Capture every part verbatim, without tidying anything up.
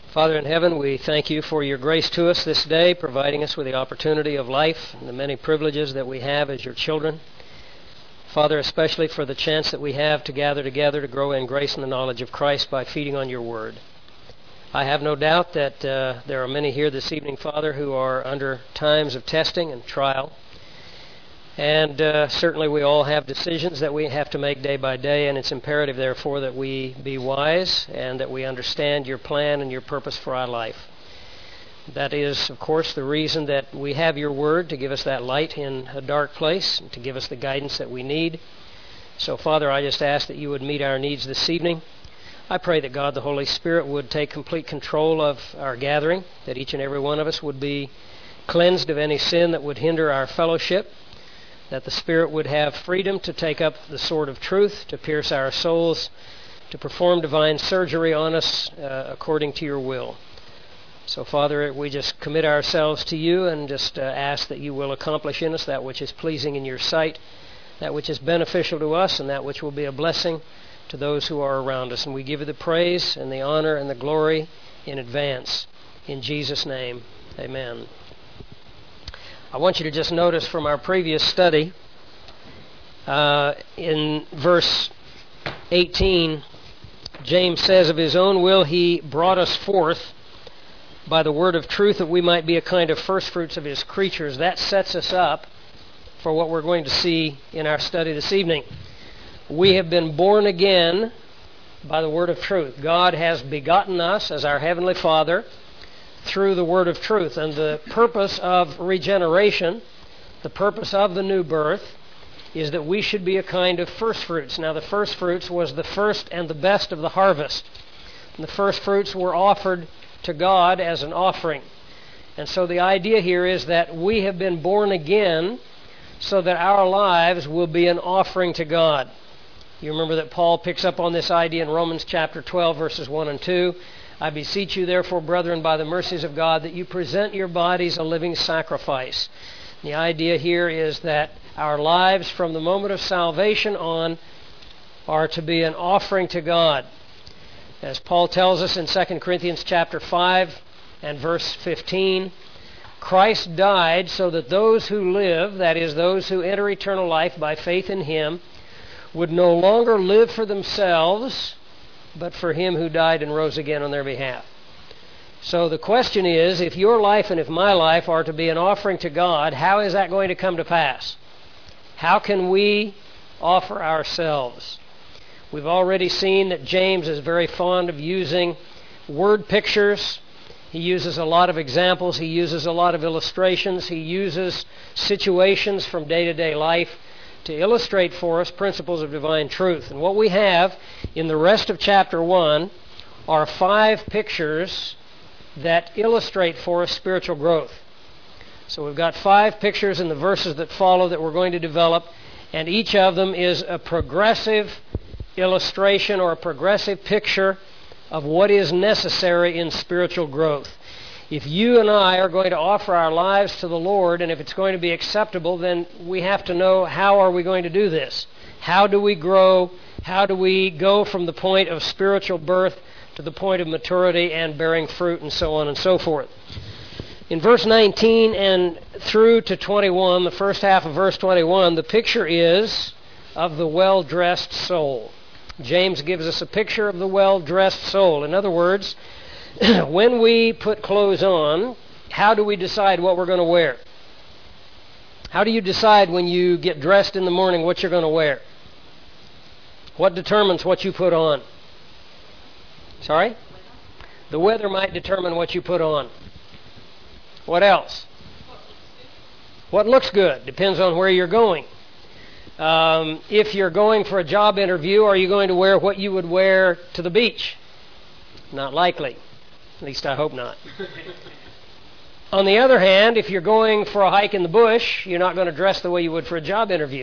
Father in heaven, we thank you for your grace to us this day, providing us with the opportunity of life and the many privileges that we have as your children. Father, especially for the chance that we have to gather together to grow in grace and the knowledge of Christ by feeding on your word. I have no doubt that uh, there are many here this evening, Father, who are under times of testing and trial. And uh, certainly we all have decisions that we have to make day by day, and it's imperative, therefore, that we be wise and that we understand your plan and your purpose for our life. That is, of course, the reason that we have your word to give us that light in a dark place, and to give us the guidance that we need. So, Father, I just ask that you would meet our needs this evening. I pray that God the Holy Spirit would take complete control of our gathering, that each and every one of us would be cleansed of any sin that would hinder our fellowship, that the Spirit would have freedom to take up the sword of truth, to pierce our souls, to perform divine surgery on us uh, according to your will. So, Father, we just commit ourselves to you and just uh, ask that you will accomplish in us that which is pleasing in your sight, that which is beneficial to us, and that which will be a blessing to those who are around us. And we give you the praise and the honor and the glory in advance. In Jesus' name, amen. I want you to just notice from our previous study, uh, in verse eighteen, James says, of his own will he brought us forth by the word of truth, that we might be a kind of first fruits of his creatures. That sets us up for what we're going to see in our study this evening. We have been born again by the word of truth. God has begotten us as our Heavenly Father through the word of truth. And the purpose of regeneration, the purpose of the new birth, is that we should be a kind of first fruits. Now, the first fruits was the first and the best of the harvest. And the first fruits were offered to God as an offering. And so the idea here is that we have been born again so that our lives will be an offering to God. You remember that Paul picks up on this idea in Romans chapter twelve, verses one and two. I beseech you, therefore, brethren, by the mercies of God, that you present your bodies a living sacrifice. The idea here is that our lives from the moment of salvation on are to be an offering to God. As Paul tells us in Second Corinthians chapter five and verse fifteen, Christ died so that those who live, that is, those who enter eternal life by faith in him, would no longer live for themselves, but for him who died and rose again on their behalf. So the question is, if your life and if my life are to be an offering to God, how is that going to come to pass? How can we offer ourselves? We've already seen that James is very fond of using word pictures. He uses a lot of examples. He uses a lot of illustrations. He uses situations from day-to-day life to illustrate for us principles of divine truth. And what we have in the rest of chapter one are five pictures that illustrate for us spiritual growth. So we've got five pictures in the verses that follow that we're going to develop, and each of them is a progressive illustration or a progressive picture of what is necessary in spiritual growth. If you and I are going to offer our lives to the Lord, and if it's going to be acceptable, then we have to know, how are we going to do this? How do we grow? How do we go from the point of spiritual birth to the point of maturity and bearing fruit, and so on and so forth? In verse nineteen and through to twenty-one, the first half of verse twenty-one, the picture is of the well-dressed soul. James gives us a picture of the well-dressed soul. In other words, when we put clothes on, how do we decide what we're going to wear? How do you decide when you get dressed in the morning what you're going to wear? What determines what you put on? Sorry? The weather might determine what you put on. What else? What looks good? Depends on where you're going. Um, if you're going for a job interview, are you going to wear what you would wear to the beach? Not likely. At least I hope not. On the other hand, if you're going for a hike in the bush, you're not going to dress the way you would for a job interview.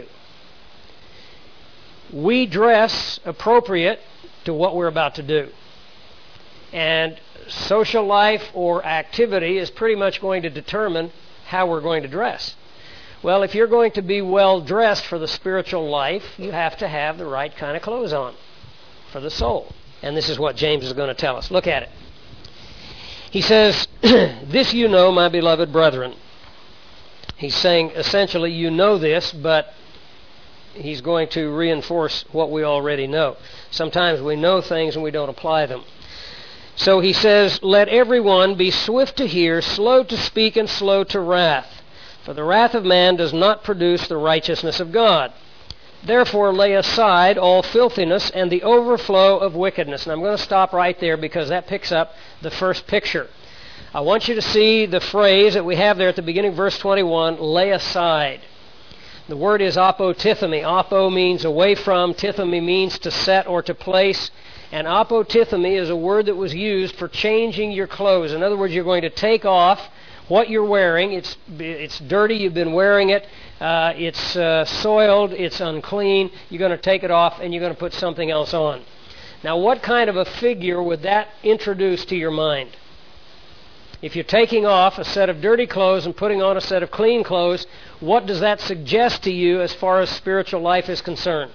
We dress appropriate to what we're about to do. And social life or activity is pretty much going to determine how we're going to dress. Well, if you're going to be well dressed for the spiritual life, you have to have the right kind of clothes on for the soul. And this is what James is going to tell us. Look at it. He says, this you know, my beloved brethren. He's saying, essentially, you know this, but he's going to reinforce what we already know. Sometimes we know things and we don't apply them. So he says, let everyone be swift to hear, slow to speak, and slow to wrath. For the wrath of man does not produce the righteousness of God. Therefore lay aside all filthiness and the overflow of wickedness. And I'm going to stop right there because that picks up the first picture. I want you to see the phrase that we have there at the beginning of verse twenty-one, lay aside. The word is apotithemi. Apo means away from, tithemi means to set or to place. And apotithemi is a word that was used for changing your clothes. In other words, you're going to take off what you're wearing. It's it's dirty, you've been wearing it. Uh, it's uh, soiled, it's unclean. You're going to take it off and you're going to put something else on. Now, what kind of a figure would that introduce to your mind? If you're taking off a set of dirty clothes and putting on a set of clean clothes, what does that suggest to you as far as spiritual life is concerned?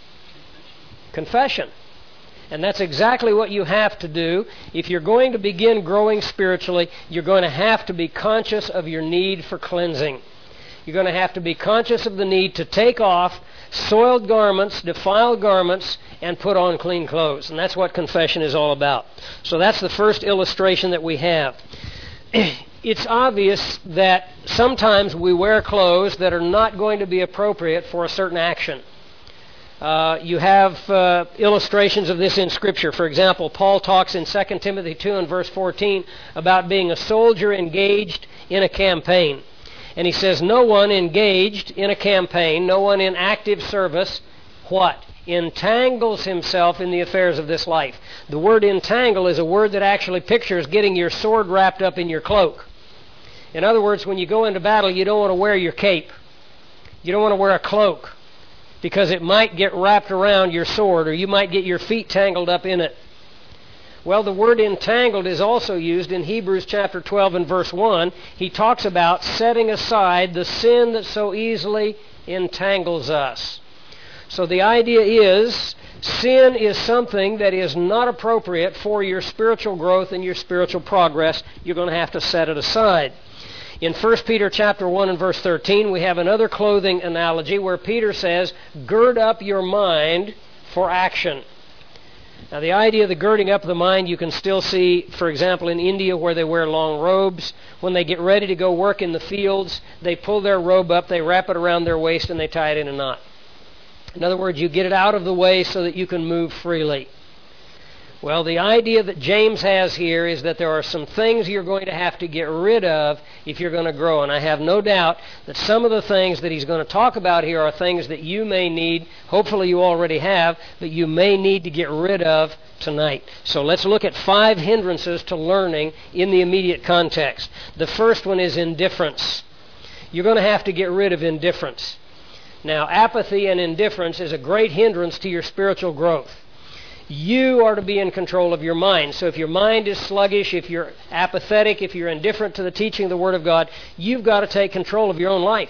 Confession. And that's exactly what you have to do. If you're going to begin growing spiritually, you're going to have to be conscious of your need for cleansing. You're going to have to be conscious of the need to take off soiled garments, defiled garments, and put on clean clothes. And that's what confession is all about. So that's the first illustration that we have. It's obvious that sometimes we wear clothes that are not going to be appropriate for a certain action. Uh, you have uh, illustrations of this in Scripture. For example, Paul talks in Second Timothy two and verse fourteen about being a soldier engaged in a campaign. And he says, no one engaged in a campaign, no one in active service, what? Entangles himself in the affairs of this life. The word entangle is a word that actually pictures getting your sword wrapped up in your cloak. In other words, when you go into battle, you don't want to wear your cape. You don't want to wear a cloak because it might get wrapped around your sword or you might get your feet tangled up in it. Well, the word entangled is also used in Hebrews chapter twelve and verse one. He talks about setting aside the sin that so easily entangles us. So the idea is sin is something that is not appropriate for your spiritual growth and your spiritual progress. You're going to have to set it aside. In First Peter chapter one and verse thirteen, we have another clothing analogy where Peter says, gird up your mind for action. Now, the idea of the girding up of the mind you can still see, for example, in India where they wear long robes. When they get ready to go work in the fields, they pull their robe up, they wrap it around their waist, and they tie it in a knot. In other words, you get it out of the way so that you can move freely. Well, the idea that James has here is that there are some things you're going to have to get rid of if you're going to grow. And I have no doubt that some of the things that he's going to talk about here are things that you may need, hopefully you already have, that you may need to get rid of tonight. So let's look at five hindrances to learning in the immediate context. The first one is indifference. You're going to have to get rid of indifference. Now, apathy and indifference is a great hindrance to your spiritual growth. You are to be in control of your mind. So if your mind is sluggish, if you're apathetic, if you're indifferent to the teaching of the Word of God, you've got to take control of your own life.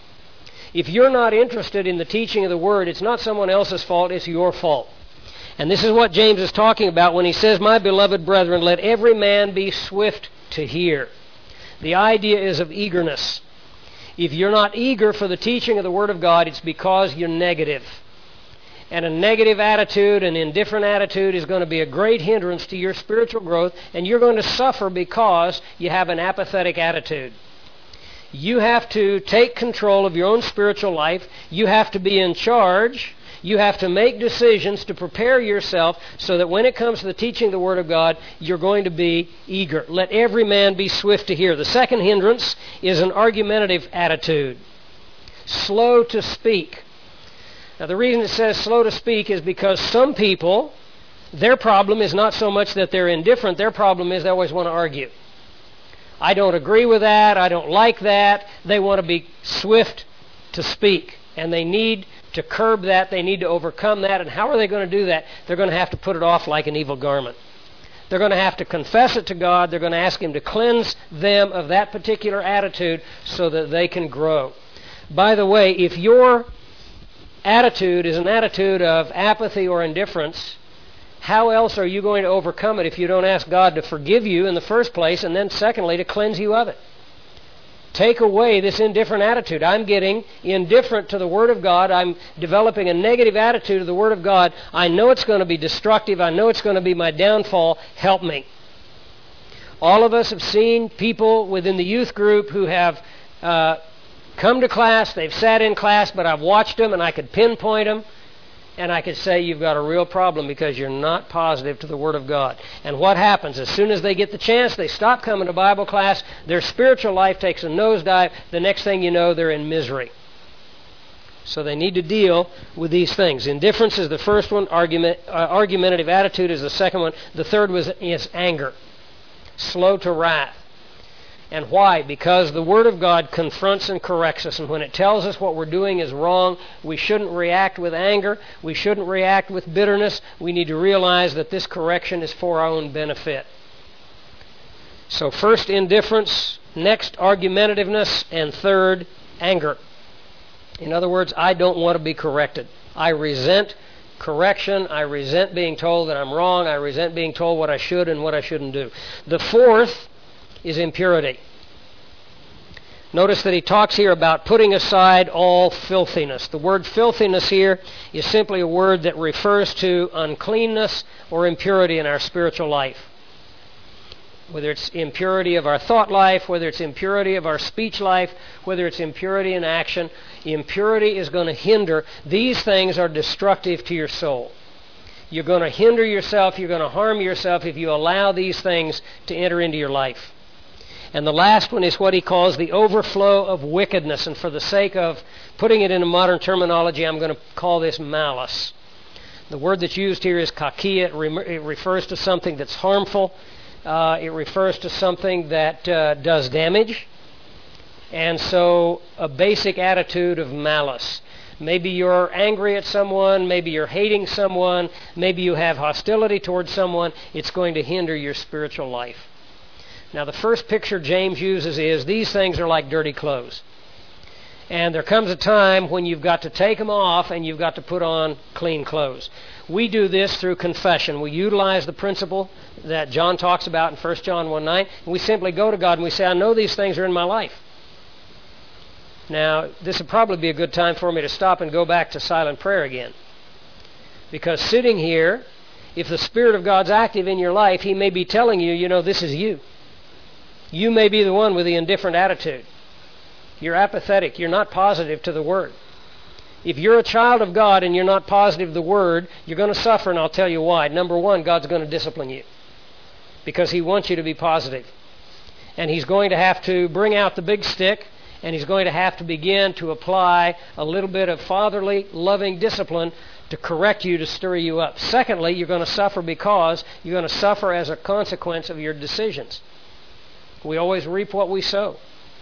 If you're not interested in the teaching of the Word, it's not someone else's fault, it's your fault. And this is what James is talking about when he says, my beloved brethren, let every man be swift to hear. The idea is of eagerness. If you're not eager for the teaching of the Word of God, it's because you're negative. And a negative attitude, an indifferent attitude is going to be a great hindrance to your spiritual growth, and you're going to suffer because you have an apathetic attitude. You have to take control of your own spiritual life. You have to be in charge. You have to make decisions to prepare yourself so that when it comes to the teaching of the Word of God, you're going to be eager. Let every man be swift to hear. The second hindrance is an argumentative attitude. Slow to speak. Now, the reason it says slow to speak is because some people, their problem is not so much that they're indifferent. Their problem is they always want to argue. I don't agree with that. I don't like that. They want to be swift to speak. And they need to curb that. They need to overcome that. And how are they going to do that? They're going to have to put it off like an evil garment. They're going to have to confess it to God. They're going to ask Him to cleanse them of that particular attitude so that they can grow. By the way, if your attitude is an attitude of apathy or indifference, how else are you going to overcome it if you don't ask God to forgive you in the first place, and then secondly, to cleanse you of it? Take away this indifferent attitude. I'm getting indifferent to the Word of God. I'm developing a negative attitude to the Word of God. I know it's going to be destructive. I know it's going to be my downfall. Help me. All of us have seen people within the youth group who have uh, come to class, they've sat in class, but I've watched them and I could pinpoint them. And I could say you've got a real problem because you're not positive to the Word of God. And what happens? As soon as they get the chance, they stop coming to Bible class. Their spiritual life takes a nosedive. The next thing you know, they're in misery. So they need to deal with these things. Indifference is the first one. Argument, uh, argumentative attitude is the second one. The third was is anger. Slow to wrath. And why? Because the Word of God confronts and corrects us. And when it tells us what we're doing is wrong, we shouldn't react with anger. We shouldn't react with bitterness. We need to realize that this correction is for our own benefit. So first, indifference. Next, argumentativeness. And third, anger. In other words, I don't want to be corrected. I resent correction. I resent being told that I'm wrong. I resent being told what I should and what I shouldn't do. The fourth is impurity. Notice that he talks here about putting aside all filthiness. The word filthiness here is simply a word that refers to uncleanness or impurity in our spiritual life. Whether it's impurity of our thought life, whether it's impurity of our speech life, whether it's impurity in action, impurity is going to hinder. These things are destructive to your soul. You're going to hinder yourself, you're going to harm yourself if you allow these things to enter into your life. And the last one is what he calls the overflow of wickedness. And for the sake of putting it in a modern terminology, I'm going to call this malice. The word that's used here is kakia. It, re- it refers to something that's harmful. Uh, it refers to something that uh, does damage. And so a basic attitude of malice. Maybe you're angry at someone. Maybe you're hating someone. Maybe you have hostility towards someone. It's going to hinder your spiritual life. Now, the first picture James uses is these things are like dirty clothes. And there comes a time when you've got to take them off and you've got to put on clean clothes. We do this through confession. We utilize the principle that John talks about in First John one nine. And we simply go to God and we say, I know these things are in my life. Now, this would probably be a good time for me to stop and go back to silent prayer again. Because sitting here, if the Spirit of God's active in your life, He may be telling you, you know, this is you. You may be the one with the indifferent attitude. You're apathetic. You're not positive to the Word. If you're a child of God and you're not positive to the Word, you're going to suffer, and I'll tell you why. Number one, God's going to discipline you because He wants you to be positive. And He's going to have to bring out the big stick, and He's going to have to begin to apply a little bit of fatherly, loving discipline to correct you, to stir you up. Secondly, you're going to suffer because you're going to suffer as a consequence of your decisions. We always reap what we sow.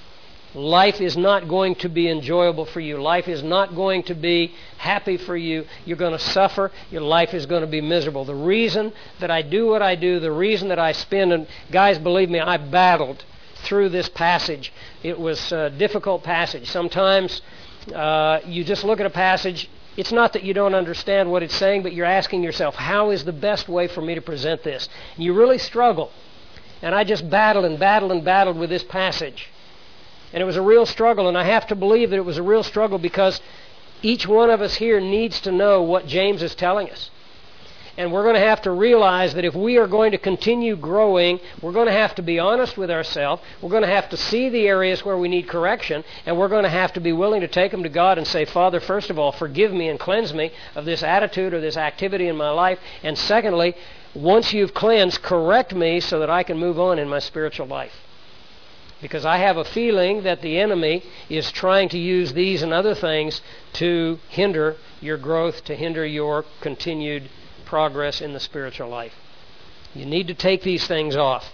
Life is not going to be enjoyable for you. Life is not going to be happy for you. You're going to suffer. Your life is going to be miserable. The reason that I do what I do, the reason that I spend, and guys, believe me, I battled through this passage. It was a difficult passage. Sometimes uh, you just look at a passage. It's not that you don't understand what it's saying, but you're asking yourself, how is the best way for me to present this? And you really struggle. And I just battled and battled and battled with this passage. And it was a real struggle, and I have to believe that it was a real struggle because each one of us here needs to know what James is telling us. And we're going to have to realize that if we are going to continue growing, we're going to have to be honest with ourselves. We're going to have to see the areas where we need correction, and we're going to have to be willing to take them to God and say, Father, first of all, forgive me and cleanse me of this attitude or this activity in my life. And secondly, once you've cleansed, correct me so that I can move on in my spiritual life. Because I have a feeling that the enemy is trying to use these and other things to hinder your growth, to hinder your continued progress in the spiritual life. You need to take these things off.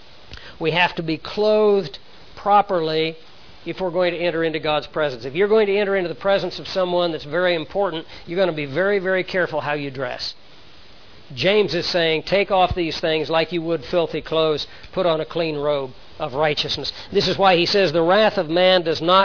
We have to be clothed properly if we're going to enter into God's presence. If you're going to enter into the presence of someone that's very important, you're going to be very, very careful how you dress. James is saying, take off these things like you would filthy clothes, put on a clean robe of righteousness. This is why he says the wrath of man does not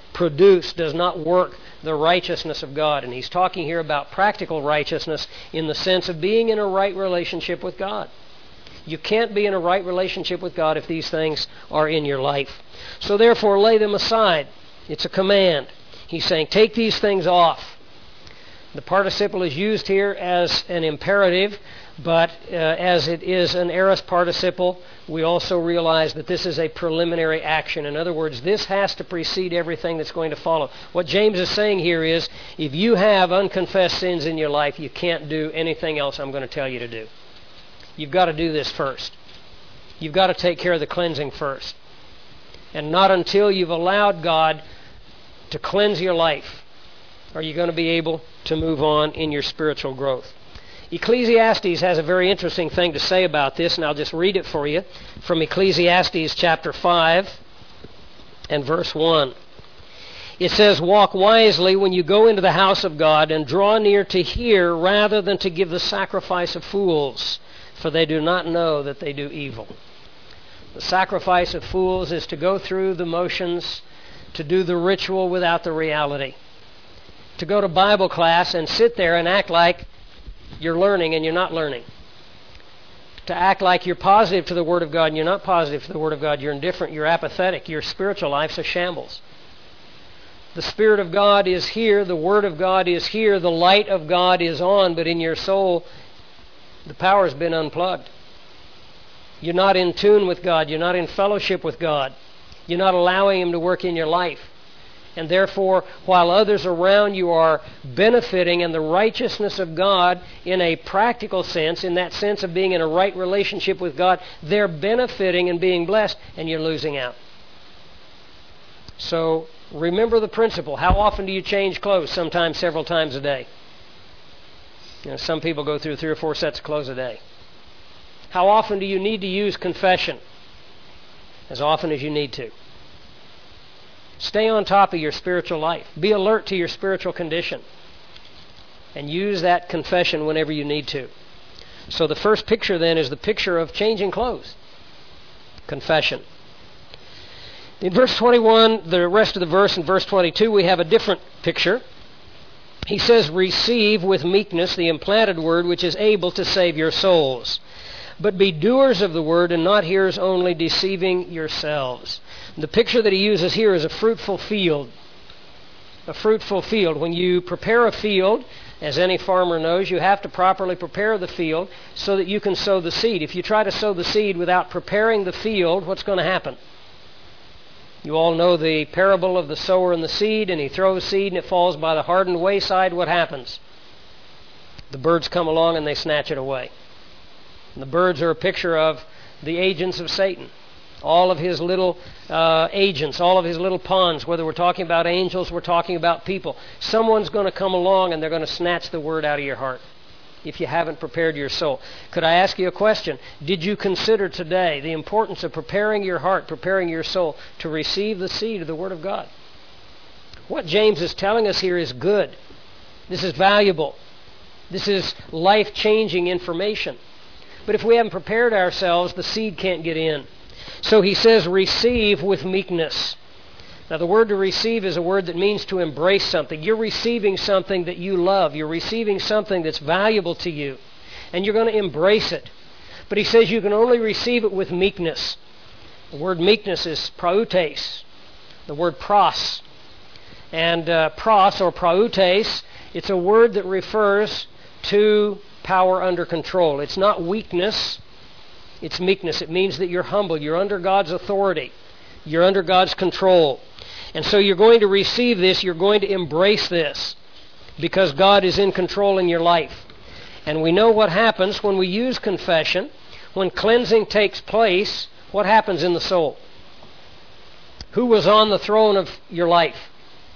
produce, does not work the righteousness of God. And he's talking here about practical righteousness in the sense of being in a right relationship with God. You can't be in a right relationship with God if these things are in your life. So therefore, lay them aside. It's a command. He's saying, take these things off. The participle is used here as an imperative, but uh, as it is an aorist participle, we also realize that this is a preliminary action. In other words, this has to precede everything that's going to follow. What James is saying here is, if you have unconfessed sins in your life, you can't do anything else I'm going to tell you to do. You've got to do this first. You've got to take care of the cleansing first. And not until you've allowed God to cleanse your life are you going to be able to move on in your spiritual growth. Ecclesiastes has a very interesting thing to say about this, and I'll just read it for you from Ecclesiastes chapter five and verse one. It says, walk wisely when you go into the house of God, and draw near to hear rather than to give the sacrifice of fools, for they do not know that they do evil. The sacrifice of fools is to go through the motions, to do the ritual without the reality. To go to Bible class and sit there and act like you're learning and you're not learning. To act like you're positive to the Word of God and you're not positive to the Word of God. You're indifferent, you're apathetic, your spiritual life's a shambles. The Spirit of God is here, the Word of God is here, the light of God is on, but in your soul, the power's been unplugged. You're not in tune with God, you're not in fellowship with God. You're not allowing Him to work in your life. And therefore, while others around you are benefiting in the righteousness of God in a practical sense, in that sense of being in a right relationship with God, they're benefiting and being blessed, and you're losing out. So remember the principle. How often do you change clothes? Sometimes several times a day. You know, some people go through three or four sets of clothes a day. How often do you need to use confession? As often as you need to. Stay on top of your spiritual life. Be alert to your spiritual condition. And use that confession whenever you need to. So the first picture then is the picture of changing clothes. Confession. In verse twenty-one, the rest of the verse in verse twenty-two, we have a different picture. He says, receive with meekness the implanted word which is able to save your souls. But be doers of the word and not hearers only, deceiving yourselves. The picture that he uses here is a fruitful field. A fruitful field. When you prepare a field, as any farmer knows, you have to properly prepare the field so that you can sow the seed. If you try to sow the seed without preparing the field, what's going to happen? You all know the parable of the sower and the seed, and he throws seed and it falls by the hardened wayside. What happens? The birds come along and they snatch it away. And the birds are a picture of the agents of Satan. All of his little uh, agents, all of his little pawns, whether we're talking about angels, we're talking about people. Someone's going to come along and they're going to snatch the word out of your heart if you haven't prepared your soul. Could I ask you a question? Did you consider today the importance of preparing your heart, preparing your soul to receive the seed of the Word of God? What James is telling us here is good. This is valuable. This is life-changing information. But if we haven't prepared ourselves, the seed can't get in. So he says, receive with meekness. Now the word to receive is a word that means to embrace something. You're receiving something that you love. You're receiving something that's valuable to you. And you're going to embrace it. But he says you can only receive it with meekness. The word meekness is prautes. The word pros. And uh, pros or prautes, it's a word that refers to power under control. It's not weakness. It's meekness. It means that you're humble. You're under God's authority. You're under God's control. And so you're going to receive this. You're going to embrace this because God is in control in your life. And we know what happens when we use confession. When cleansing takes place, what happens in the soul? Who was on the throne of your life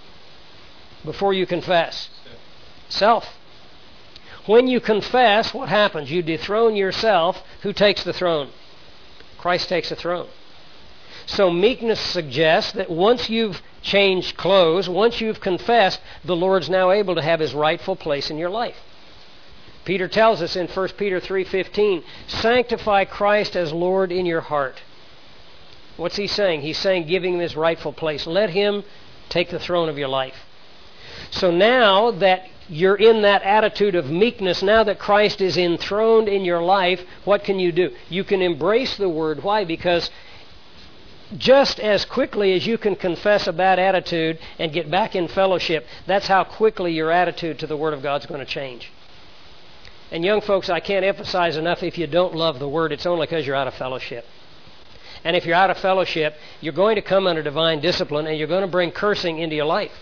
before you confess? Self. When you confess, what happens? You dethrone yourself. Who takes the throne? Christ takes the throne. So meekness suggests that once you've changed clothes, once you've confessed, the Lord's now able to have His rightful place in your life. Peter tells us in First Peter three fifteen, sanctify Christ as Lord in your heart. What's he saying? He's saying giving Him His rightful place. Let Him take the throne of your life. So now that you're in that attitude of meekness, now that Christ is enthroned in your life, what can you do? You can embrace the Word. Why? Because just as quickly as you can confess a bad attitude and get back in fellowship, that's how quickly your attitude to the Word of God is going to change. And young folks, I can't emphasize enough, if you don't love the Word, it's only because you're out of fellowship. And if you're out of fellowship, you're going to come under divine discipline, and you're going to bring cursing into your life.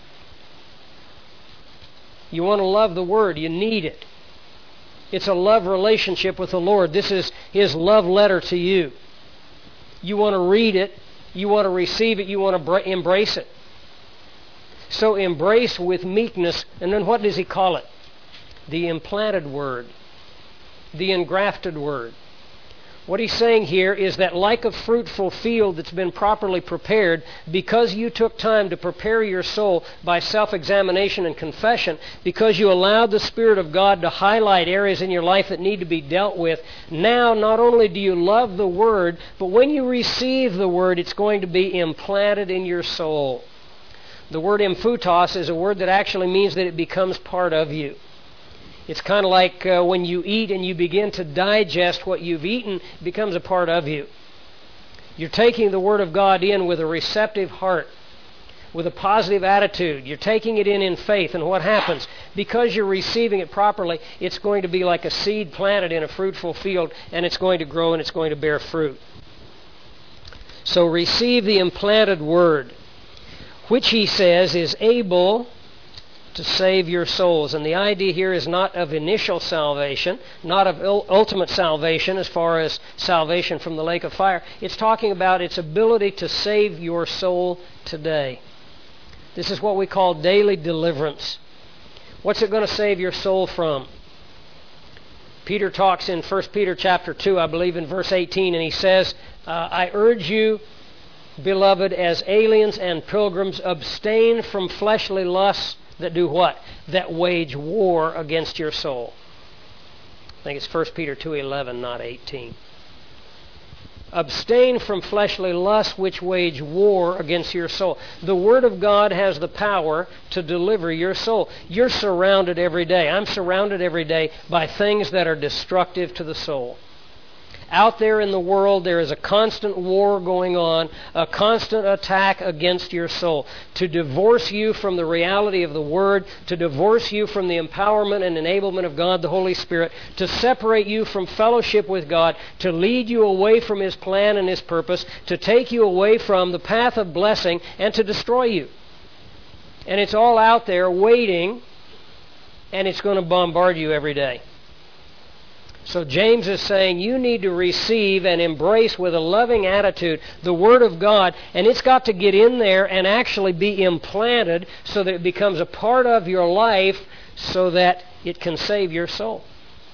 You want to love the Word. You need it. It's a love relationship with the Lord. This is His love letter to you. You want to read it. You want to receive it. You want to bra- embrace it. So embrace with meekness. And then what does He call it? The implanted Word. The engrafted Word. What He's saying here is that like a fruitful field that's been properly prepared, because you took time to prepare your soul by self-examination and confession, because you allowed the Spirit of God to highlight areas in your life that need to be dealt with, now not only do you love the Word, but when you receive the Word, it's going to be implanted in your soul. The word emphutos is a word that actually means that it becomes part of you. It's kind of like uh, when you eat and you begin to digest what you've eaten, it becomes a part of you. You're taking the Word of God in with a receptive heart, with a positive attitude. You're taking it in in faith. And what happens? Because you're receiving it properly, it's going to be like a seed planted in a fruitful field, and it's going to grow and it's going to bear fruit. So receive the implanted Word, which He says is able to save your souls. And the idea here is not of initial salvation, not of ultimate salvation as far as salvation from the lake of fire. It's talking about its ability to save your soul today. This is what we call daily deliverance. What's it going to save your soul from? Peter talks in First Peter chapter two, I believe in verse eighteen, and he says, uh, I urge you, beloved, as aliens and pilgrims, abstain from fleshly lusts that do what? That wage war against your soul. I think it's First Peter two eleven, not eighteen. Abstain from fleshly lusts which wage war against your soul. The Word of God has the power to deliver your soul. You're surrounded every day. I'm surrounded every day by things that are destructive to the soul. Out there in the world, there is a constant war going on, a constant attack against your soul, to divorce you from the reality of the Word, to divorce you from the empowerment and enablement of God, the Holy Spirit, to separate you from fellowship with God, to lead you away from His plan and His purpose, to take you away from the path of blessing, and to destroy you. And it's all out there waiting, and it's going to bombard you every day. So James is saying you need to receive and embrace with a loving attitude the Word of God, and it's got to get in there and actually be implanted so that it becomes a part of your life so that it can save your soul.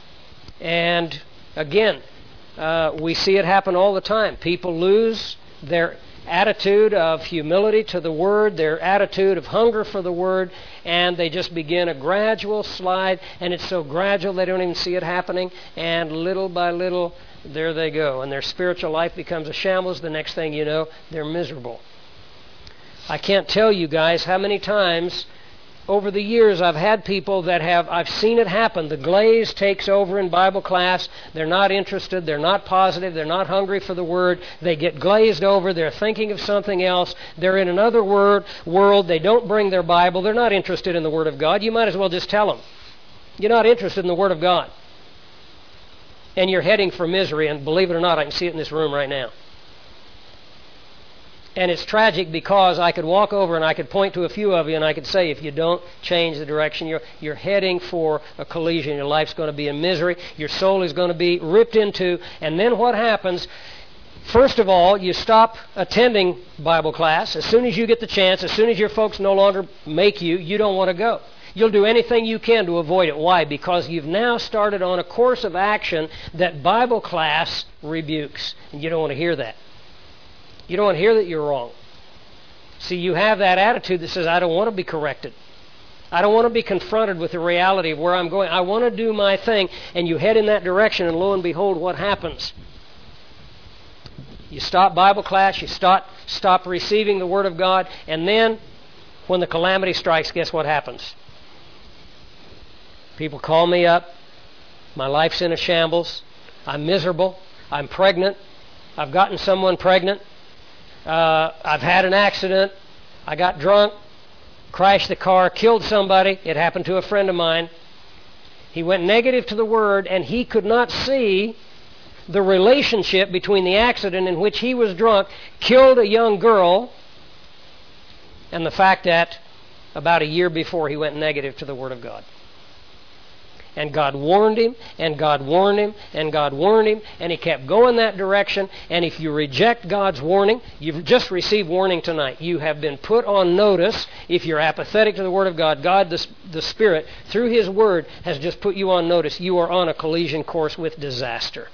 And again, uh, we see it happen all the time. People lose their attitude of humility to the Word, their attitude of hunger for the Word, and they just begin a gradual slide, and it's so gradual they don't even see it happening, and little by little, there they go. And their spiritual life becomes a shambles. The next thing you know, they're miserable. I can't tell you guys how many times over the years I've had people that have, I've seen it happen. The glaze takes over in Bible class. They're not interested. They're not positive. They're not hungry for the Word. They get glazed over. They're thinking of something else. They're in another word, world. They don't bring their Bible. They're not interested in the Word of God. You might as well just tell them, you're not interested in the Word of God. And you're heading for misery. And believe it or not, I can see it in this room right now. And it's tragic because I could walk over and I could point to a few of you and I could say, if you don't change the direction, you're, you're heading for a collision. Your life's going to be in misery. Your soul is going to be ripped into. And then what happens? First of all, you stop attending Bible class. As soon as you get the chance, as soon as your folks no longer make you, you don't want to go. You'll do anything you can to avoid it. Why? Because you've now started on a course of action that Bible class rebukes. And you don't want to hear that. You don't want to hear that you're wrong. See, you have that attitude that says, I don't want to be corrected. I don't want to be confronted with the reality of where I'm going. I want to do my thing. And you head in that direction, and lo and behold, what happens? You stop Bible class, you stop, stop receiving the Word of God, and then When the calamity strikes, guess what happens? People call me up. My life's in a shambles. I'm miserable. I'm pregnant. I've gotten someone pregnant. Uh, I've had an accident. I got drunk, crashed the car, killed somebody. It happened to a friend of mine. He went negative to the Word, and he could not see the relationship between the accident in which he was drunk, killed a young girl, and the fact that about a year before he went negative to the Word of God. And God warned him, and God warned him, and God warned him, and he kept going that direction. And if you reject God's warning, you've just received warning tonight. You have been put on notice. If you're apathetic to the Word of God, God, the, the Spirit, through His Word, has just put you on notice. You are on a collision course with disaster.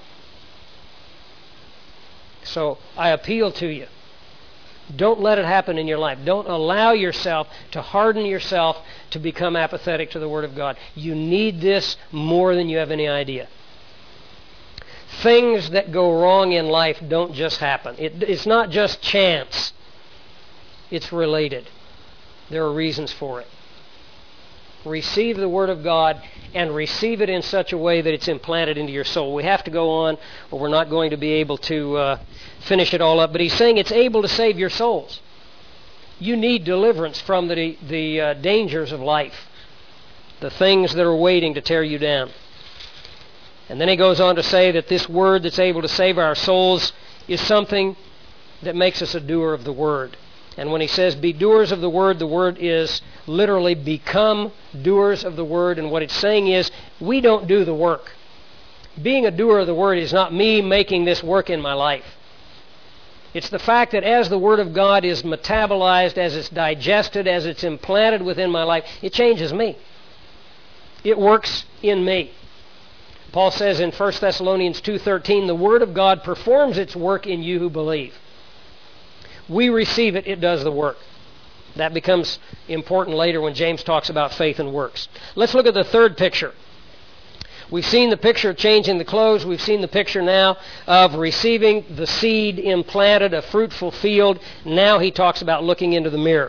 So I appeal to you. Don't let it happen in your life. Don't allow yourself to harden yourself to become apathetic to the Word of God. You need this more than you have any idea. Things that go wrong in life don't just happen. It, it's not just chance. It's related. There are reasons for it. Receive the Word of God and receive it in such a way that it's implanted into your soul. We have to go on, or we're not going to be able to uh, finish it all up. But he's saying it's able to save your souls. You need deliverance from the, the uh, dangers of life, the things that are waiting to tear you down. And then he goes on to say that this Word that's able to save our souls is something that makes us a doer of the Word. And when he says be doers of the Word, the word is literally become doers of the Word. And what it's saying is we don't do the work. Being a doer of the Word is not me making this work in my life. It's the fact that as the Word of God is metabolized, as it's digested, as it's implanted within my life, it changes me. It works in me. Paul says in First Thessalonians two thirteen, the Word of God performs its work in you who believe. We receive it, it does the work. That becomes important later when James talks about faith and works. Let's look at the third picture. We've seen the picture of changing the clothes. We've seen the picture now of receiving the seed implanted, a fruitful field. Now he talks about looking into the mirror.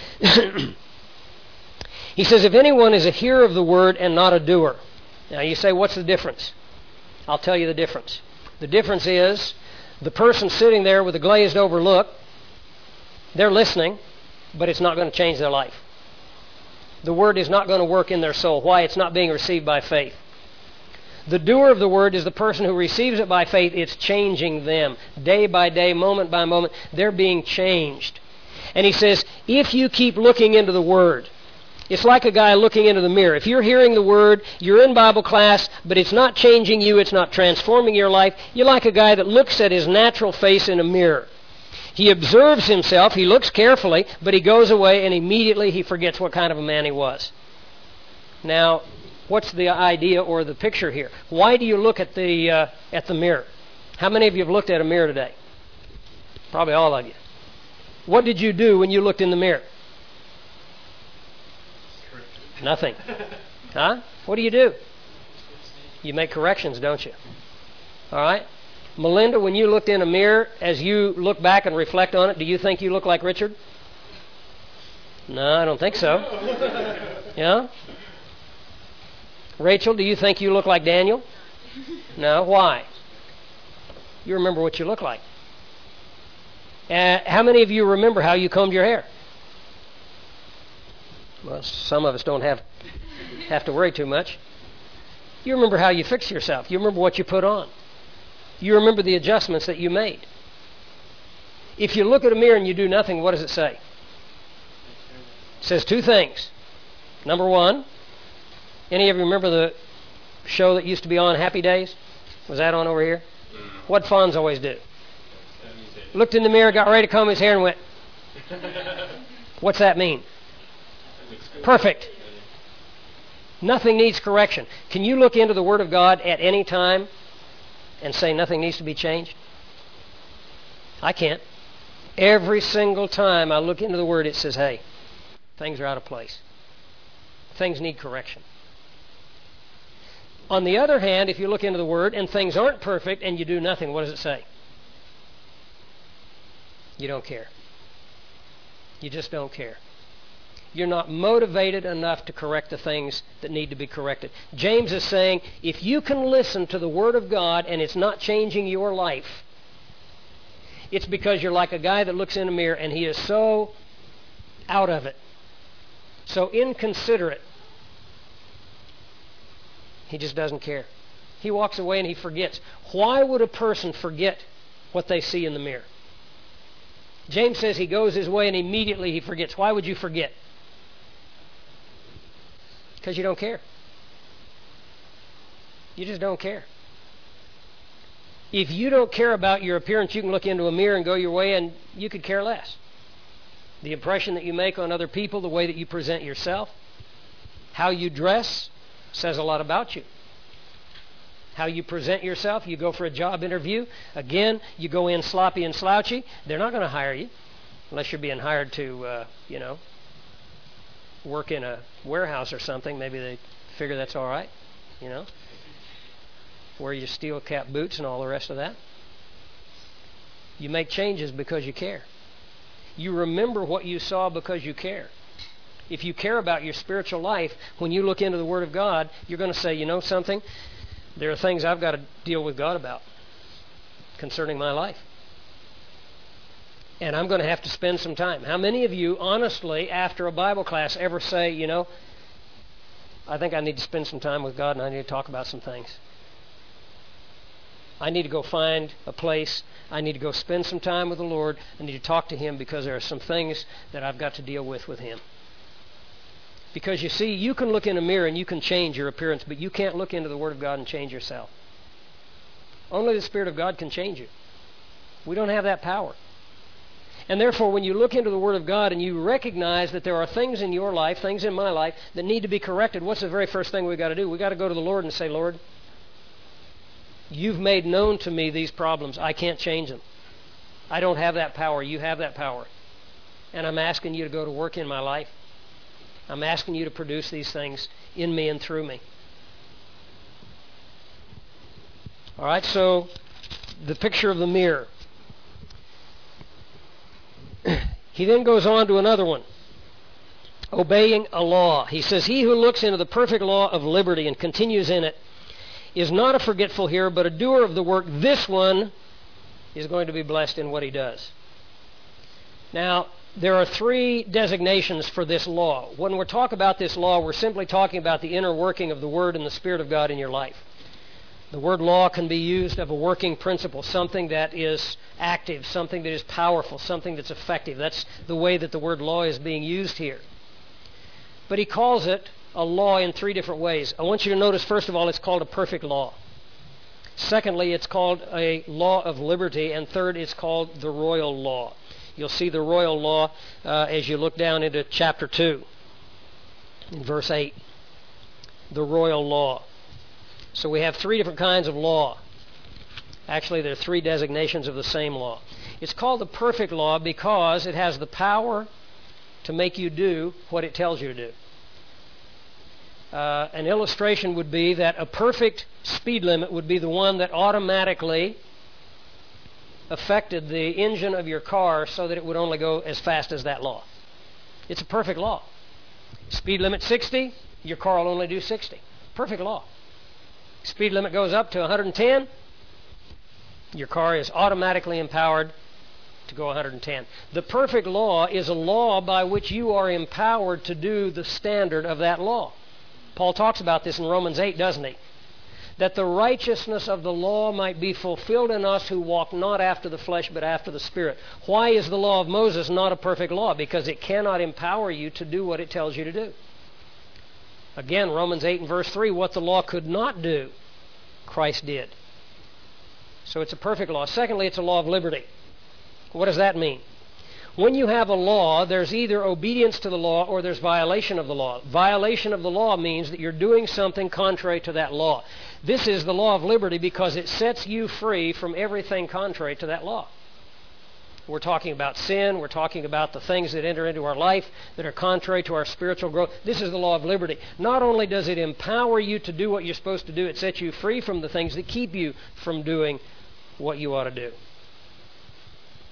He says, if anyone is a hearer of the word and not a doer. Now you say, what's the difference? I'll tell you the difference. The difference is the person sitting there with a glazed over look, they're listening, but it's not going to change their life. The word is not going to work in their soul. Why? It's not being received by faith. The doer of the word is the person who receives it by faith. It's changing them. Day by day, moment by moment, they're being changed. And he says, if you keep looking into the word, it's like a guy looking into the mirror. If you're hearing the word, you're in Bible class, but it's not changing you, it's not transforming your life, you're like a guy that looks at his natural face in a mirror. He observes himself, he looks carefully, but he goes away and immediately he forgets what kind of a man he was. Now, what's the idea or the picture here? Why do you look at the uh, at the mirror? How many of you have looked at a mirror today? Probably all of you. What did you do when you looked in the mirror? Nothing. Huh? What do you do? You make corrections, don't you? All right? Melinda, when you looked in a mirror, as you look back and reflect on it, do you think you look like Richard? No, I don't think so. Yeah? Rachel, do you think you look like Daniel? No. Why? You remember what you look like. Uh, how many of you remember how you combed your hair? Well, some of us don't have have to worry too much. You remember how you fix yourself. You remember what you put on. You remember the adjustments that you made. If you look at a mirror and you do nothing, what does it say? It says two things. Number one, any of you remember the show that used to be on, Happy Days? Was that on over here? What'd Fonz always do? Looked in the mirror, got ready to comb his hair and went, what's that mean? Perfect. Nothing needs correction. Can you look into the Word of God at any time and say nothing needs to be changed? I can't. Every single time I look into the Word, it says, hey, things are out of place. Things need correction. On the other hand, if you look into the Word and things aren't perfect and you do nothing, what does it say? You don't care. You just don't care. You're not motivated enough to correct the things that need to be corrected. James is saying, if you can listen to the Word of God and it's not changing your life, it's because you're like a guy that looks in a mirror and he is so out of it, so inconsiderate. He just doesn't care. He walks away and he forgets. Why would a person forget what they see in the mirror? James says he goes his way and immediately he forgets. Why would you forget? Because you don't care. You just don't care. If you don't care about your appearance, you can look into a mirror and go your way and you could care less. The impression that you make on other people, the way that you present yourself, how you dress, says a lot about you. How you present yourself, you go for a job interview, again, you go in sloppy and slouchy, they're not going to hire you unless you're being hired to, uh, you know, work in a warehouse or something. Maybe they figure that's all right, you know. Wear your steel cap boots and all the rest of that. You make changes because you care. You remember what you saw because you care. If you care about your spiritual life, when you look into the Word of God, you're going to say, you know something? There are things I've got to deal with God about concerning my life. And I'm going to have to spend some time. How many of you, honestly, after a Bible class, ever say, you know, I think I need to spend some time with God and I need to talk about some things. I need to go find a place. I need to go spend some time with the Lord. I need to talk to Him because there are some things that I've got to deal with with Him. Because you see, you can look in a mirror and you can change your appearance, but you can't look into the Word of God and change yourself. Only the Spirit of God can change you. We don't have that power. And therefore, when you look into the Word of God and you recognize that there are things in your life, things in my life, that need to be corrected, what's the very first thing we've got to do? We've got to go to the Lord and say, Lord, you've made known to me these problems. I can't change them. I don't have that power. You have that power. And I'm asking you to go to work in my life. I'm asking you to produce these things in me and through me. All right, so the picture of the mirror. He then goes on to another one. Obeying a law. He says, he who looks into the perfect law of liberty and continues in it is not a forgetful hearer, but a doer of the work. This one is going to be blessed in what he does. Now, there are three designations for this law. When we talk about this law, we're simply talking about the inner working of the Word and the Spirit of God in your life. The word law can be used of a working principle, something that is active, something that is powerful, something that's effective. That's the way that the word law is being used here. But he calls it a law in three different ways. I want you to notice, first of all, it's called a perfect law. Secondly, it's called a law of liberty. And third, it's called the royal law. You'll see the royal law uh, as you look down into chapter two, in verse eight. The royal law. So we have three different kinds of law. Actually, there are three designations of the same law. It's called the perfect law because it has the power to make you do what it tells you to do. Uh, an illustration would be that a perfect speed limit would be the one that automatically affected the engine of your car so that it would only go as fast as that law. It's a perfect law. Speed limit sixty, your car will only do sixty. Perfect law. Speed limit goes up to one hundred ten, your car is automatically empowered to go one hundred ten. The perfect law is a law by which you are empowered to do the standard of that law. Paul talks about this in Romans eight, doesn't he? That the righteousness of the law might be fulfilled in us who walk not after the flesh but after the Spirit. Why is the law of Moses not a perfect law? Because it cannot empower you to do what it tells you to do. Again, Romans eight and verse three, what the law could not do, Christ did. So it's a perfect law. Secondly, it's a law of liberty. What does that mean? When you have a law, there's either obedience to the law or there's violation of the law. Violation of the law means that you're doing something contrary to that law. This is the law of liberty because it sets you free from everything contrary to that law. We're talking about sin. We're talking about the things that enter into our life that are contrary to our spiritual growth. This is the law of liberty. Not only does it empower you to do what you're supposed to do, it sets you free from the things that keep you from doing what you ought to do.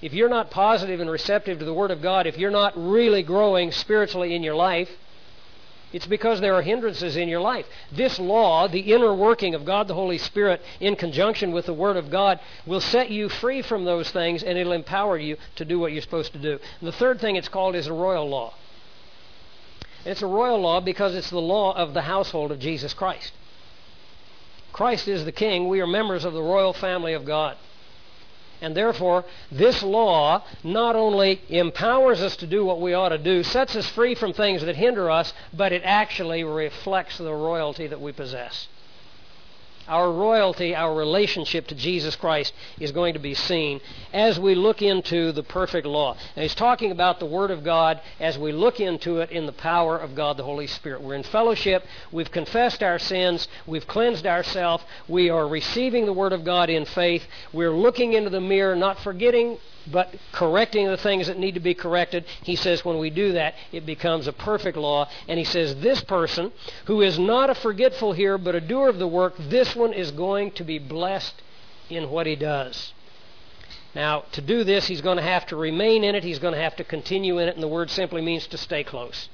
if you're not positive and receptive to the Word of God, if you're not really growing spiritually in your life, it's because there are hindrances in your life. This law, the inner working of God the Holy Spirit in conjunction with the Word of God, will set you free from those things, and it'll empower you to do what you're supposed to do. And the third thing it's called is a royal law. It's a royal law because it's the law of the household of Jesus Christ. Christ is the King. We are members of the royal family of God. And therefore, this law not only empowers us to do what we ought to do, sets us free from things that hinder us, but it actually reflects the royalty that we possess. Our royalty, our relationship to Jesus Christ is going to be seen as we look into the perfect law. And he's talking about the Word of God as we look into it in the power of God the Holy Spirit. We're in fellowship. We've confessed our sins. We've cleansed ourselves. We are receiving the Word of God in faith. We're looking into the mirror, not forgetting, but correcting the things that need to be corrected. He says when we do that, it becomes a perfect law. And he says this person, who is not a forgetful hearer, but a doer of the work, this one is going to be blessed in what he does. Now, to do this, he's going to have to remain in it. He's going to have to continue in it. And the word simply means to stay close.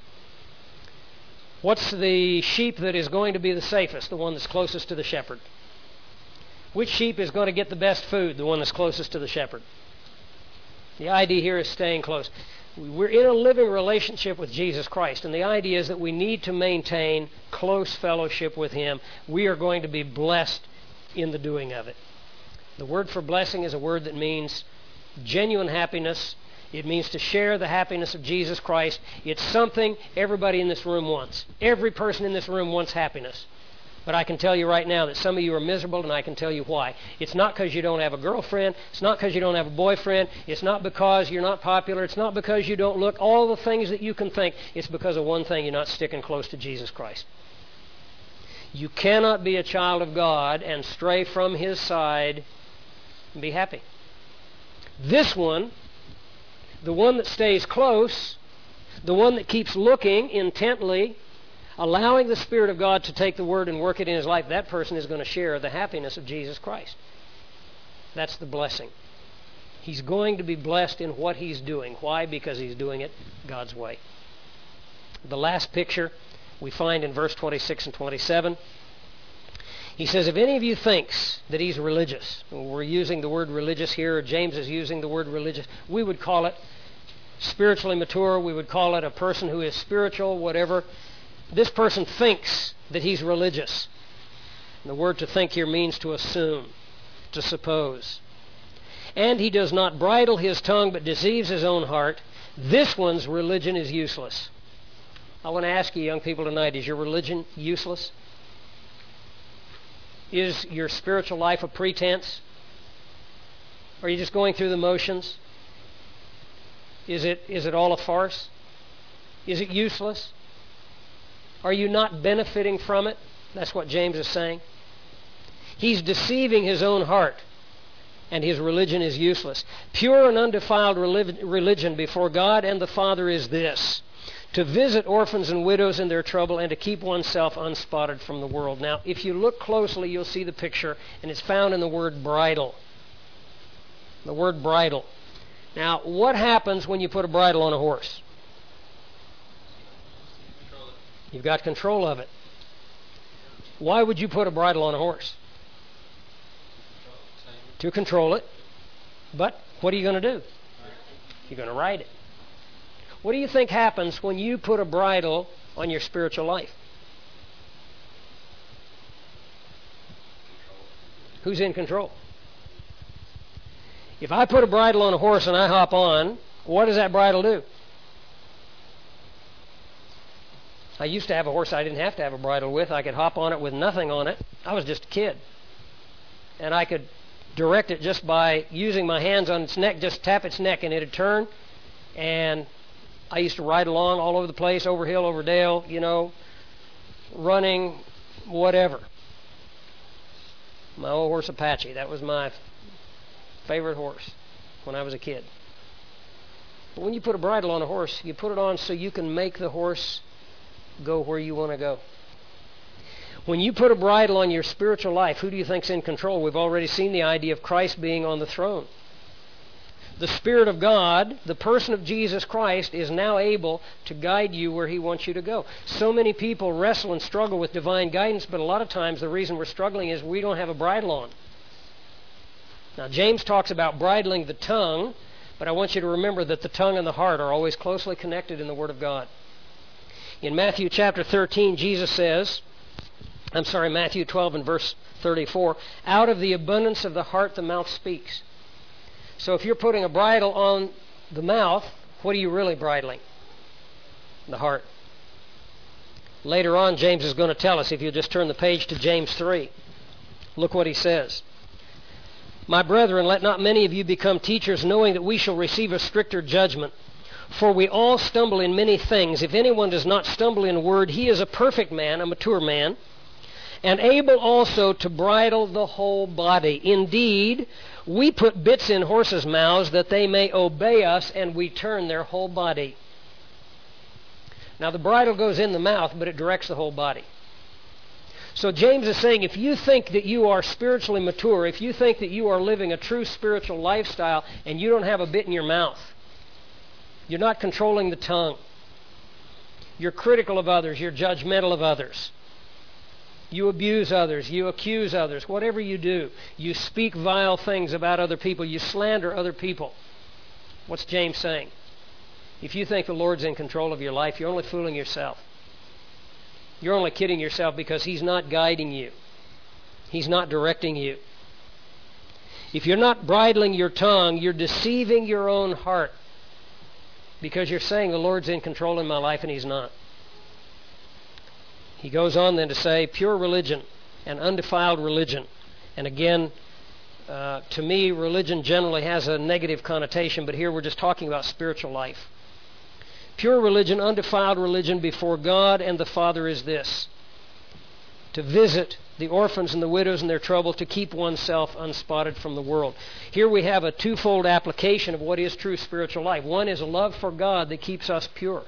What's the sheep that is going to be the safest? The one that's closest to the shepherd. Which sheep is going to get the best food? The one that's closest to the shepherd. The idea here is staying close. We're in a living relationship with Jesus Christ, and the idea is that we need to maintain close fellowship with Him. We are going to be blessed in the doing of it. The word for blessing is a word that means genuine happiness. It means to share the happiness of Jesus Christ. It's something everybody in this room wants. Every person in this room wants happiness. But I can tell you right now that some of you are miserable, and I can tell you why. It's not because you don't have a girlfriend. It's not because you don't have a boyfriend. It's not because you're not popular. It's not because you don't look. All the things that you can think. It's because of one thing: you're not sticking close to Jesus Christ. You cannot be a child of God and stray from His side and be happy. This one, the one that stays close, the one that keeps looking intently, allowing the Spirit of God to take the Word and work it in his life, that person is going to share the happiness of Jesus Christ. That's the blessing. He's going to be blessed in what he's doing. Why? Because he's doing it God's way. The last picture we find in verse twenty-six and twenty-seven. He says, if any of you thinks that he's religious, we're using the word religious here, or James is using the word religious, we would call it spiritually mature, we would call it a person who is spiritual, whatever. This person thinks that he's religious. And the word to think here means to assume, to suppose. And he does not bridle his tongue, but deceives his own heart. This one's religion is useless. I want to ask you, young people, tonight, is your religion useless? Is your spiritual life a pretense? Are you just going through the motions? Is it, is it all a farce? Is it useless? Are you not benefiting from it? That's what James is saying. He's deceiving his own heart, and his religion is useless. Pure and undefiled religion before God and the Father is this: to visit orphans and widows in their trouble, and to keep oneself unspotted from the world. Now, if you look closely, you'll see the picture, and it's found in the word bridle. The word bridle. Now, what happens when you put a bridle on a horse? You've got control of it. Why would you put a bridle on a horse? To control it. But what are you going to do? You're going to ride it. What do you think happens when you put a bridle on your spiritual life? Who's in control? If I put a bridle on a horse and I hop on, what does that bridle do? I used to have a horse I didn't have to have a bridle with. I could hop on it with nothing on it. I was just a kid. And I could direct it just by using my hands on its neck, just tap its neck, and it would turn. And I used to ride along all over the place, over hill, over dale, you know, running, whatever. My old horse Apache, that was my favorite horse when I was a kid. But when you put a bridle on a horse, you put it on so you can make the horse go where you want to go. When you put a bridle on your spiritual life, who do you think's in control? We've already seen the idea of Christ being on the throne. The Spirit of God, the person of Jesus Christ, is now able to guide you where He wants you to go. So many people wrestle and struggle with divine guidance, but a lot of times the reason we're struggling is we don't have a bridle on. Now, James talks about bridling the tongue, but I want you to remember that the tongue and the heart are always closely connected in the Word of God. In Matthew chapter thirteen, Jesus says, I'm sorry, Matthew twelve and verse thirty-four, out of the abundance of the heart the mouth speaks. So if you're putting a bridle on the mouth, what are you really bridling? The heart. Later on, James is going to tell us, if you just turn the page to James three, look what he says. My brethren, let not many of you become teachers, knowing that we shall receive a stricter judgment. For we all stumble in many things. If anyone does not stumble in word, he is a perfect man, a mature man, and able also to bridle the whole body. Indeed, we put bits in horses' mouths that they may obey us, and we turn their whole body. Now, the bridle goes in the mouth, but it directs the whole body. So James is saying, if you think that you are spiritually mature, if you think that you are living a true spiritual lifestyle, and you don't have a bit in your mouth, you're not controlling the tongue, you're critical of others, you're judgmental of others, you abuse others, you accuse others, whatever you do, you speak vile things about other people, you slander other people. What's James saying? If you think the Lord's in control of your life, you're only fooling yourself. You're only kidding yourself, because He's not guiding you. He's not directing you. If you're not bridling your tongue, you're deceiving your own heart, because you're saying the Lord's in control in my life, and He's not. He goes on then to say, pure religion and undefiled religion. And again, uh, to me, religion generally has a negative connotation, but here we're just talking about spiritual life. Pure religion, undefiled religion before God and the Father is this: to visit the orphans and the widows in their trouble, to keep oneself unspotted from the world. Here we have a twofold application of what is true spiritual life. One is a love for God that keeps us pure.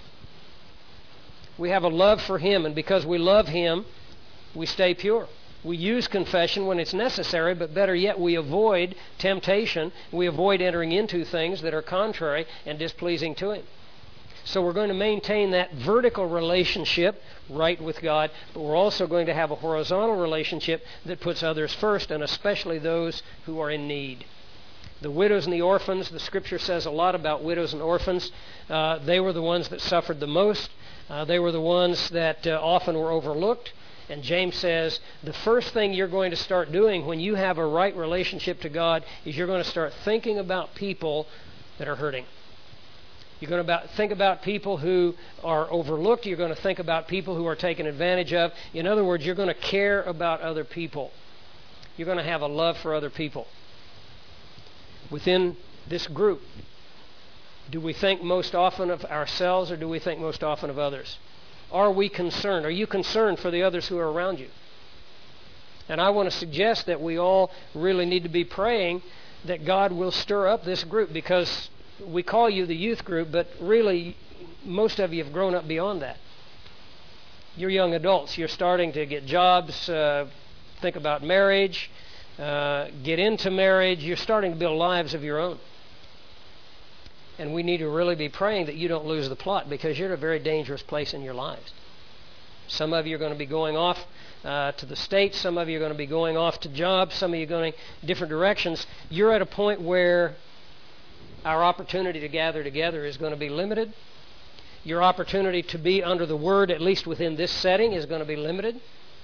We have a love for Him, and because we love Him, we stay pure. We use confession when it's necessary, but better yet, we avoid temptation. We avoid entering into things that are contrary and displeasing to Him. So we're going to maintain that vertical relationship right with God, but we're also going to have a horizontal relationship that puts others first, and especially those who are in need. The widows and the orphans, the Scripture says a lot about widows and orphans. Uh, they were the ones that suffered the most. Uh, they were the ones that uh, often were overlooked. And James says the first thing you're going to start doing when you have a right relationship to God is you're going to start thinking about people that are hurting. You're going to about, think about people who are overlooked. You're going to think about people who are taken advantage of. In other words, you're going to care about other people. You're going to have a love for other people. Within this group, do we think most often of ourselves, or do we think most often of others? Are we concerned? Are you concerned for the others who are around you? And I want to suggest that we all really need to be praying that God will stir up this group, because we call you the youth group, but really most of you have grown up beyond that. You're young adults. You're starting to get jobs, uh, think about marriage, uh, get into marriage. You're starting to build lives of your own. And we need to really be praying that you don't lose the plot, because you're at a very dangerous place in your lives. Some of you are going to be going off uh, to the States. Some of you are going to be going off to jobs. Some of you are going different directions. You're at a point where our opportunity to gather together is going to be limited. Your opportunity to be under the Word, at least within this setting, is going to be limited.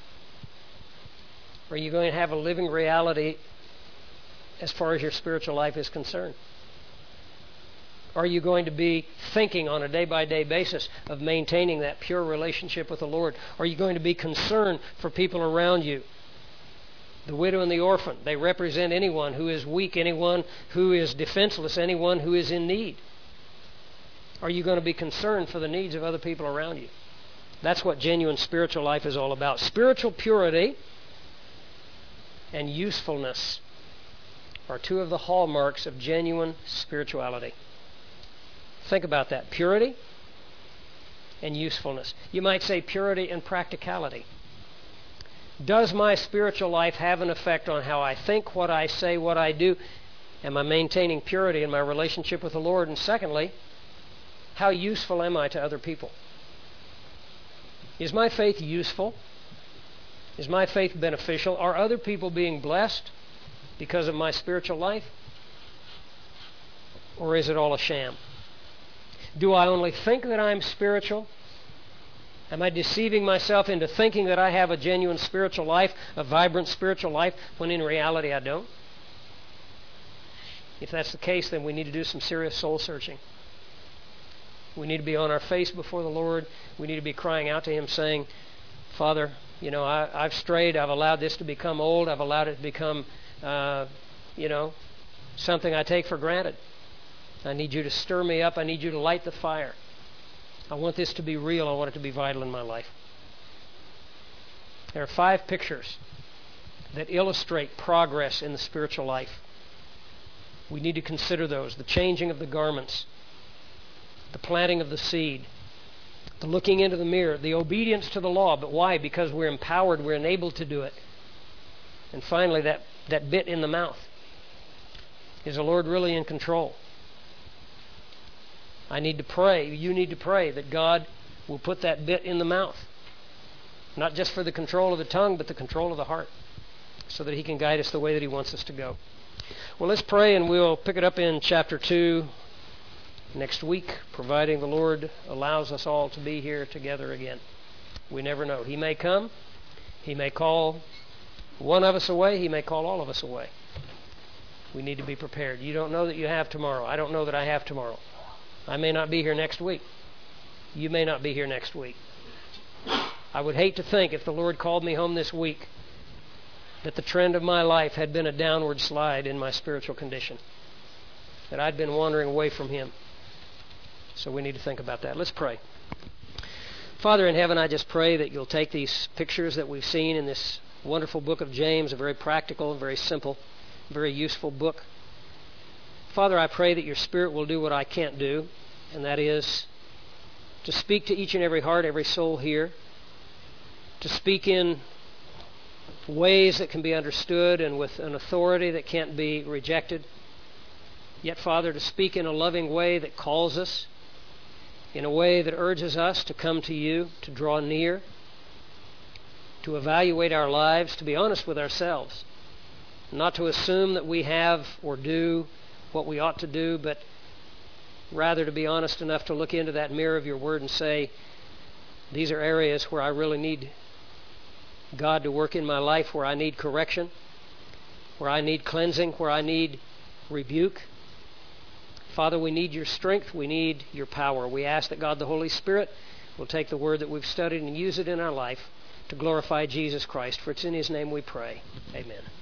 Are you going to have a living reality as far as your spiritual life is concerned? Are you going to be thinking on a day-by-day basis of maintaining that pure relationship with the Lord? Are you going to be concerned for people around you? The widow and the orphan, they represent anyone who is weak, anyone who is defenseless, anyone who is in need. Are you going to be concerned for the needs of other people around you? That's what genuine spiritual life is all about. Spiritual purity and usefulness are two of the hallmarks of genuine spirituality. Think about that. Purity and usefulness. You might say purity and practicality. Does my spiritual life have an effect on how I think, what I say, what I do? Am I maintaining purity in my relationship with the Lord? And secondly, how useful am I to other people? Is my faith useful? Is my faith beneficial? Are other people being blessed because of my spiritual life? Or is it all a sham? Do I only think that I'm spiritual? Am I deceiving myself into thinking that I have a genuine spiritual life, a vibrant spiritual life, when in reality I don't? If that's the case, then we need to do some serious soul searching. We need to be on our face before the Lord. We need to be crying out to Him saying, Father, you know, I, I've strayed. I've allowed this to become old. I've allowed it to become, uh, you know, something I take for granted. I need you to stir me up. I need you to light the fire. I want this to be real. I want it to be vital in my life. There are five pictures that illustrate progress in the spiritual life. We need to consider those: the changing of the garments, the planting of the seed, the looking into the mirror, the obedience to the law. But why? Because we're empowered, we're enabled to do it. And finally, that, that bit in the mouth. Is the Lord really in control? I need to pray, you need to pray that God will put that bit in the mouth. Not just for the control of the tongue, but the control of the heart, so that He can guide us the way that He wants us to go. Well, let's pray, and we'll pick it up in chapter two next week, providing the Lord allows us all to be here together again. We never know. He may come. He may call one of us away. He may call all of us away. We need to be prepared. You don't know that you have tomorrow. I don't know that I have tomorrow. I may not be here next week. You may not be here next week. I would hate to think, if the Lord called me home this week, that the trend of my life had been a downward slide in my spiritual condition, that I'd been wandering away from Him. So we need to think about that. Let's pray. Father in heaven, I just pray that You'll take these pictures that we've seen in this wonderful book of James, a very practical, very simple, very useful book. Father, I pray that Your Spirit will do what I can't do, and that is to speak to each and every heart, every soul here, to speak in ways that can be understood and with an authority that can't be rejected. Yet, Father, to speak in a loving way that calls us, in a way that urges us to come to You, to draw near, to evaluate our lives, to be honest with ourselves, not to assume that we have or do what we ought to do, but rather to be honest enough to look into that mirror of Your Word and say, these are areas where I really need God to work in my life, where I need correction, where I need cleansing, where I need rebuke. Father, we need Your strength. We need Your power. We ask that God the Holy Spirit will take the Word that we've studied and use it in our life to glorify Jesus Christ. For it's in His name we pray. Amen.